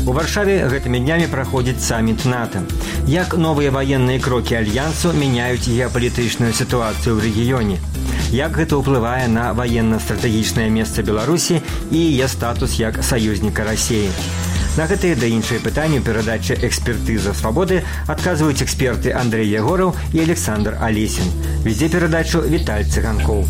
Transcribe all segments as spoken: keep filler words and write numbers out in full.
У Варшаве гэтымі днямі праходзіць саміт НАТО. Як новыя ваенныя крокі альянсу мяняюць геапалітычную сітуацыю ў рэгіёне? Як гэта ўплывае на ваенна-стратэгічнае месца Беларусі і яе статус як саюзніка Расіі? На гэтыя да іншыя пытанні перадачы «Экспертыза свабоды» адказваюць эксперты Андрей Ягораў і Александр Алесін. Вядзе перадачу Віталь Цыганкоў.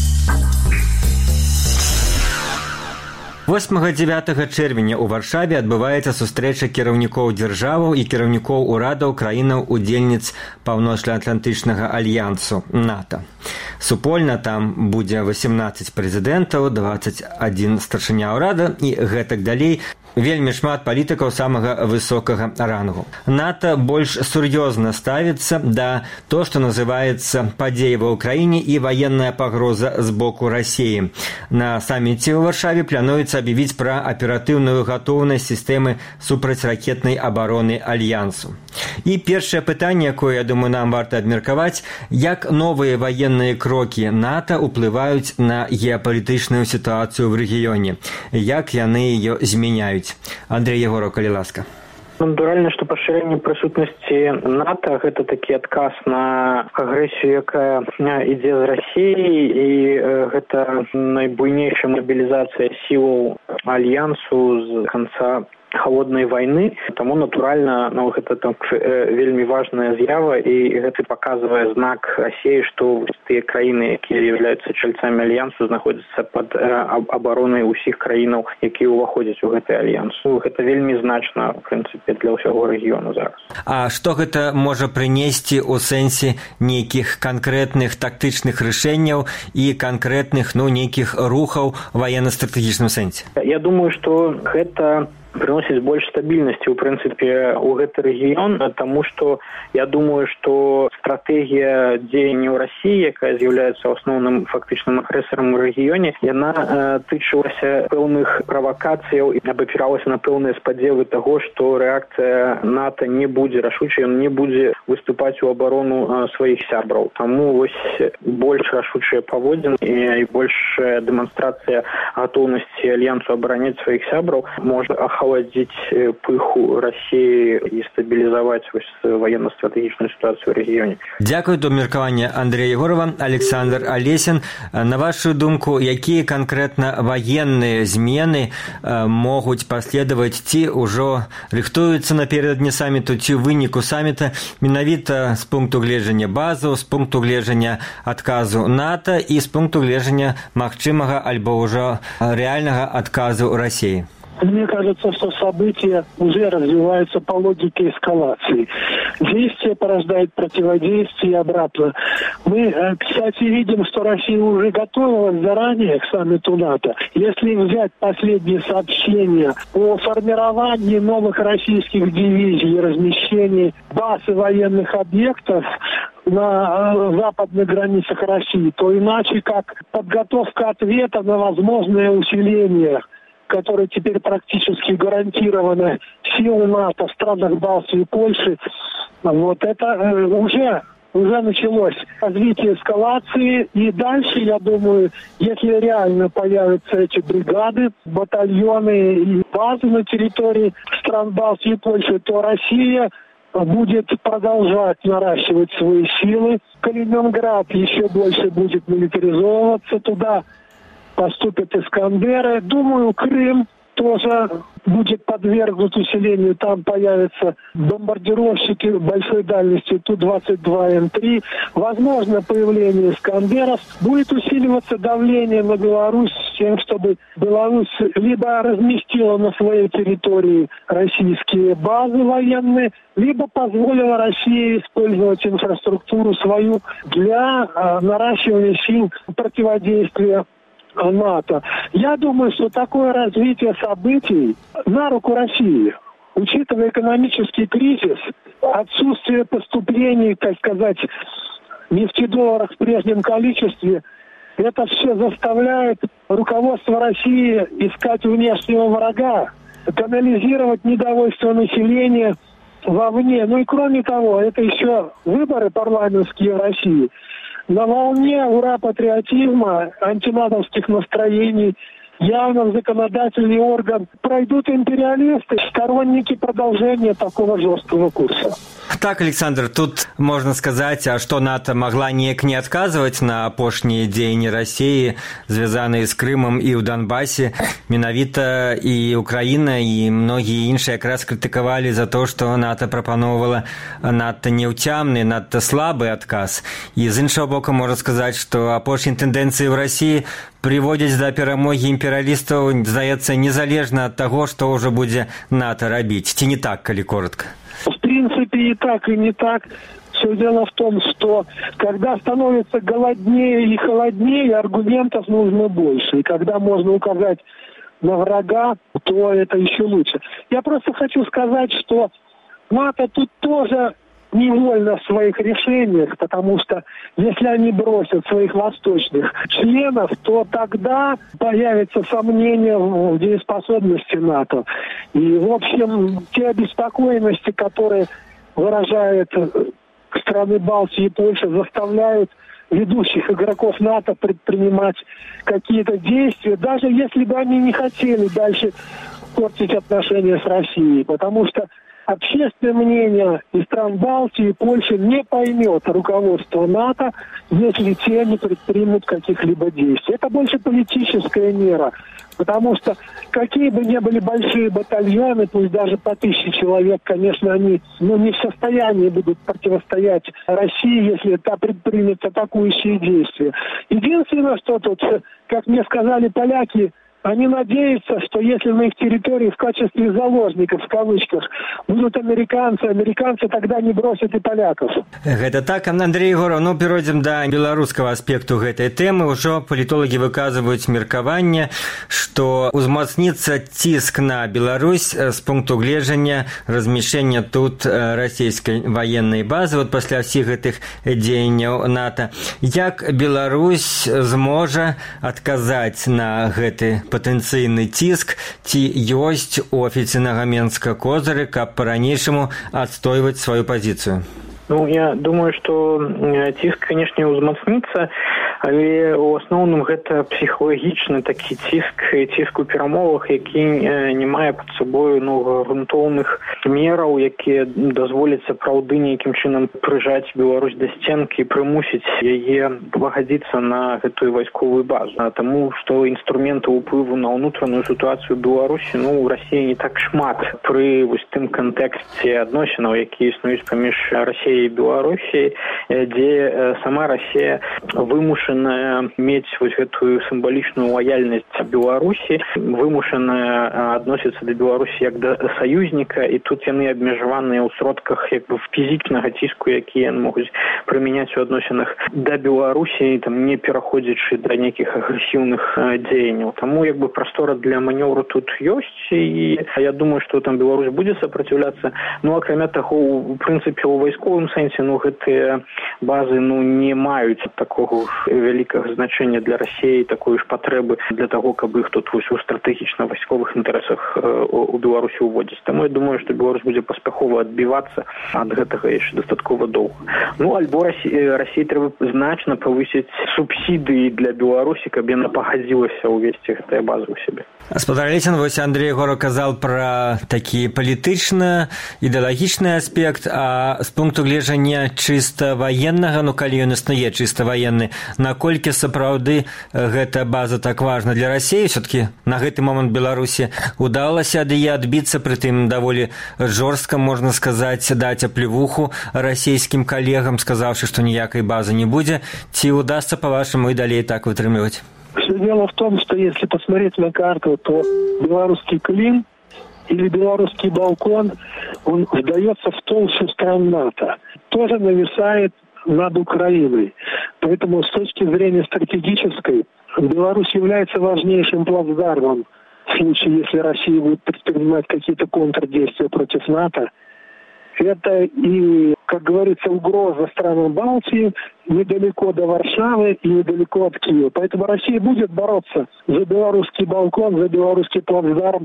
восьмага-дзявятага чэрвеня ў Варшаве адбываецца сустрэча кіраўнікоў дзяржаваў і кіраўнікоў урадаў краінаў-удзельніц Паўночна-Атлантычнага альянсу НАТО. Супольна там будзе васемнаццаць прэзідэнтаў, дваццаць адзін старшыня ўрада і гэтак далей. Вельмі шмат палітыкаў самага высокага рангу. НАТО больш сур'ёзна ставіцца да то, што называецца падзеі ва ўкраіне і ваенная пагроза з боку Расіі. На саміце ў Варшаве плануецца аб'явіць пра аператыўную гатоўнасць сістэмы супрацьракетнай абароны альянсу. І першае пытанне, якое, я думаю, нам варта абмеркаваць, як новыя ваенныя крокі НАТО ўплываюць на геапалітычную сітуацыю ў рэгіёне, як яны яе змяняюць. Андрей Егоров, калі ласка. Натуральна, што пашырэнне прысутнасці НАТО – гэта такі адказ на агрэсію, якая ідзе з Расіі, і гэта найбуйнейшая мабілізацыя сілаў альянсу з канца холодной войны, тому натуральна, ну, гэта так э, вельмі важная з'ява, і гэта паказвае знак Расіі, што тыя краіны, якія з'яўляюцца чальцамі альянсу, знаходзяцца пад э, абаронай усіх краінаў, якія ўваходзяць у гэты альянс. Гэта вельмі значна, в прынцыпе, для ўсяго рэгіёну зараз. А што гэта можа прынесці ў сэнсе нейкіх канкрэтных тактычных рашэнняў і канкрэтных, ну, нейкіх рухаў ваенна-стратэгічным сэнсе? Я думаю, што гэта приносить больше стабильности, в принципе, у гэты регион, потому что я думаю, что стратегия дзеянняў России, якая з'яўляецца основным фактычным агрэсарам у рэгіёне, яна э, тычылася пэўных правакацыяў і абапіралася на пэўныя спадзевы таго, што рэакцыя НАТО не будзе рашучай, ён не будзе выступаць у абарону э, сваіх сябраў. Таму вось больш рашучыя паводзіны і, і большая дэманстрацыя гатоўнасці альянсу абараняць сваіх сябраў можа охладить пыху России и стабилизовать военно-стратегичную ситуацию в регионе. Дякую до меркавання Андрея Егорова. Александр Алесін, на вашу думку, якія канкрэтна ваенныя змены могуць паследаваць ці ўжо рыхтуюцца напярэдадні саміту ці ў выніку саміта менавіта з пункту гледжання базаў, з пункту гледжання адказу НАТО і з пункту гледжання магчымага альбо ўжо рэальнага адказу Расіі? Мне кажется, что события уже развиваются по логике эскалации. Действие порождает противодействие и обратно. Мы, кстати, видим, что Россия уже готовилась заранее к саммиту НАТО. Если взять последние сообщения о формировании новых российских дивизий и размещении баз и военных объектов на западных границах России, то иначе как подготовка ответа на возможное усиление, которые теперь практически гарантированы силы НАТО в странах Балтии и Польши, вот это э, уже, уже началось развитие эскалации. И дальше, я думаю, если реально появятся эти бригады, батальоны и базы на территории стран Балтии и Польши, то Россия будет продолжать наращивать свои силы. Калининград еще больше будет милитаризовываться, туда поступят «Искандеры». Думаю, Крым тоже будет подвергнут усилению. Там появятся бомбардировщики большой дальности Ту двадцать два М три. Возможно, появление «Искандеров». Будет усиливаться давление на Беларусь с тем, чтобы Беларусь либо разместила на своей территории российские базы военные, либо позволила России использовать инфраструктуру свою для а, наращивания сил противодействия НАТО. Я думаю, что такое развитие событий на руку России, учитывая экономический кризис, отсутствие поступлений, так сказать, нефтедолларов в прежнем количестве, это все заставляет руководство России искать внешнего врага, канализировать недовольство населения вовне. Ну и кроме того, это еще выборы парламентские в России. На волне ура-патриотизма, антинатовских настроений явно в законодательный орган пройдут империалисты, сторонники продолжения такого жесткого курса. Так, Александр, тут можно сказать, а что НАТО могла неяк не отказывать на апошнія дзеянні России, звязанные с Крымом и в Донбассе. Менавіта и Украина, и многие іншыя якраз критиковали за то, что НАТО пропановывала надто неўцямны, надто слабый отказ. И з іншого боку можно сказать, что апошнія тенденции в России приводят до перамоги империалистов, здаецца, незалежно от того, что уже будет НАТО робить. Ці не так, коли коротко? В принципе, и так, и не так. Все дело в том, что когда становится голоднее и холоднее, аргументов нужно больше. И когда можно указать на врага, то это еще лучше. Я просто хочу сказать, что НАТО тут тоже невольно в своих решениях, потому что если они бросят своих восточных членов, то тогда появится сомнение в дееспособности НАТО. И, в общем, те обеспокоенности, которые выражают страны Балтии и Польши, заставляют ведущих игроков НАТО предпринимать какие-то действия, даже если бы они не хотели дальше портить отношения с Россией, потому что общественное мнение из стран Балтии и Польши не поймет руководство НАТО, если те не предпримут каких-либо действий. Это больше политическая мера, потому что какие бы ни были большие батальоны, пусть даже по тысяче человек, конечно, они ну, не в состоянии будут противостоять России, если та предпримет атакующие действия. Единственное, что тут, как мне сказали поляки, они надеются, что если на их территории в качестве заложников, в кавычках, будут американцы, американцы тогда не бросят и поляков. Это так, Андрей Егоров. Ну, перейдем до белорусского аспекту этой темы. Уже политологи выказывают меркование, что узмацнится тиск на Беларусь с пункту гледжання размещения тут российской военной базы. Вот после всех этих деяний НАТО. Як Беларусь зможа отказать на гэты патэнцыйны ціск, ці ёсць у афіцыйнага Менска козыры, каб па-ранейшаму адстойваць сваю пазіцыю? Ну, я думаю, что ціск, конечно, узмацніцца, але ў асноўным гэта псіхалагічны такі ціск, ціск у перамовах, які не мае пад сабою ну, грунтоўных мераў, якія дазволяць сапраўды нейкім чынам прыжаць Беларусь да сценкі і прымусіць яе пагадзіцца на гэтую вайсковую базу. А таму, што інструментаў уплыву на ўнутраную сітуацыю Беларусі ну, ў Расіі не так шмат пры вось тым кантэксце адносінаў, якія існуюць паміж Расіяй и Белоруссии, где сама Россия вымушенная иметь вот эту символичную лояльность Беларуси, вымушенная относиться до Беларуси как до союзника, и тут яны обмежеваны в сродках как бы физичного тиску, якія могут применять у относинах до Беларуси, там не переходячи до неких агрессивных деяний. Тому как бы простора для маневра тут есть, и я думаю, что там Беларусь будет сопротивляться. Ну, а кроме того, в принципе, у войсковым сэнсе, ну, гэтыя базы, ну, не маюць такого вялікага значэння для России, такой ж патрэбы для того, каб іх тут вось у стратэгічна-вайсковых інтарэсах у Беларусі ўводзіць. Таму я думаю, што Беларусь будзе паспяхова адбівацца ад гэтага яшчэ дастаткова доўга. Ну, альбо России трэба значна павысіць субсідыі для Беларусі, каб яна пагадзілася ўвесці гэтыя базы ў сябе. Гаспадар Лесін, вось Андрей Егоров казал про такі палітычна-ідэалагічны аспект, а з пункту гледжання чыста ваеннага, ну калі ён існуе чыста ваенны, наколькі сапраўды гэта база так важна для России? Все-таки на гэты момант Беларусі удалася ад яе адбіцца, прытым даволі жорстка, можна сказаць, даць аплевуху расійскім калегам, сказаўшы, што ніякай базы не будзе. Ці удасца, па-вашаму, і далей так вытрымліваць? Все дело в том, что если посмотреть на карту, то белорусский Клин или белорусский балкон, он вдается в толщу стран НАТО, тоже нависает над Украиной. Поэтому с точки зрения стратегической, Беларусь является важнейшим плацдармом в случае, если Россия будет предпринимать какие-то контрдействия против НАТО. Это и, как говорится, угроза странам Балтии, недалеко до Варшавы и недалеко от Киева. Поэтому Россия будет бороться за белорусский балкон, за белорусский плацдарм.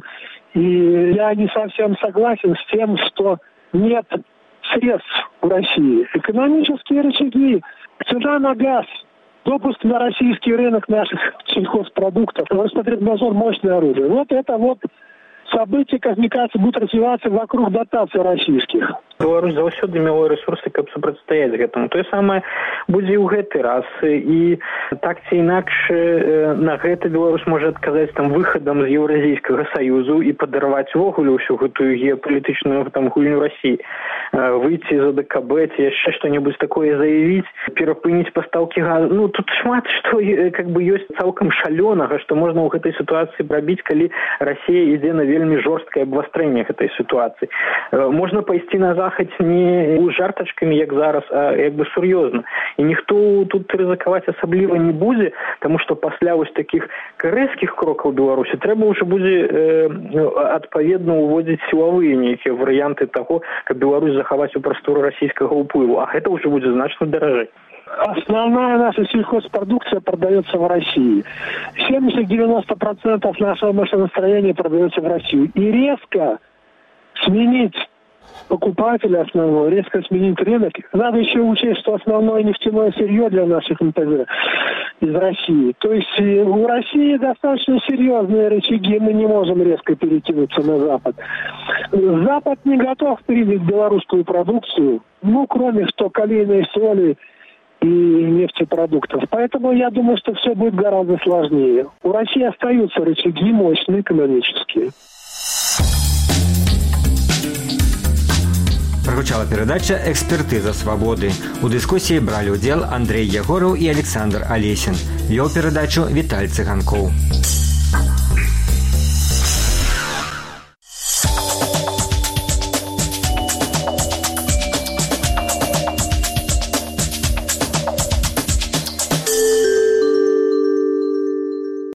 И я не совсем согласен с тем, что нет средств в России. Экономические рычаги, цена на газ допуск на российский рынок наших сельхозпродуктов. Роспотребнадзор мощное оружие. Вот это вот события, как мне кажется, будут развиваться вокруг дотаций российских. Беларусь заўсёды мела ресурсы, каб супрацьстаяць гэтаму. Тое самае будзе і ў гэты раз. І так ці інакш на гэта Беларусь можа адказаць там выхадам з Еўразійскага саюзу і падарваць увогуле ўсю гэтую геапалітычную там гульню Расіі. Выйти з АДКБ ці яшчэ што-небудзь такое заявіць, перапыніць пастаўкі газу. Ну, тут шмат што как бы ёсць цалкам шалёнага, што можна ў гэтай сітуацыі рабіць, калі Расія ідзе на вельмі жорсткае абвастрэнне гэтай сітуацыі. Можна пайсці на захад не жартачкамі, як зараз, а як бы сур'ёзна. І ніхто тут рызыкаваць асабліва не будзе, таму што пасля вось такіх рэзкіх крокаў Беларусі трэба ўжо будзе э, адпаведна ўводзіць сілавыя нейкія варыянты таго, каб Беларусь захаваць у прастору расійскага ўплыву, а гэта ўжо будзе значна даражэй. Основная наша сельхозпродукция продается в России. семьдесят-девяносто процентов нашего машиностроения продается в Россию. И резко сменить покупателя основного, резко сменить рынок. Надо еще учесть, что основное нефтяное сырье для наших эм пэ зэ из России. То есть у России достаточно серьезные рычаги, мы не можем резко перекинуться на Запад. Запад не готов принять белорусскую продукцию, ну, кроме что калийной соли и нефтепродуктов. Поэтому я думаю, что все будет гораздо сложнее. У России остаются рычаги мощные экономические. Прагучала перадача «Экспертыза свабоды». У дыскусіі бралі ўдзел Андрей Ягораў і Александр Алесін. Вёў перадачу Віталь Цыганкоў.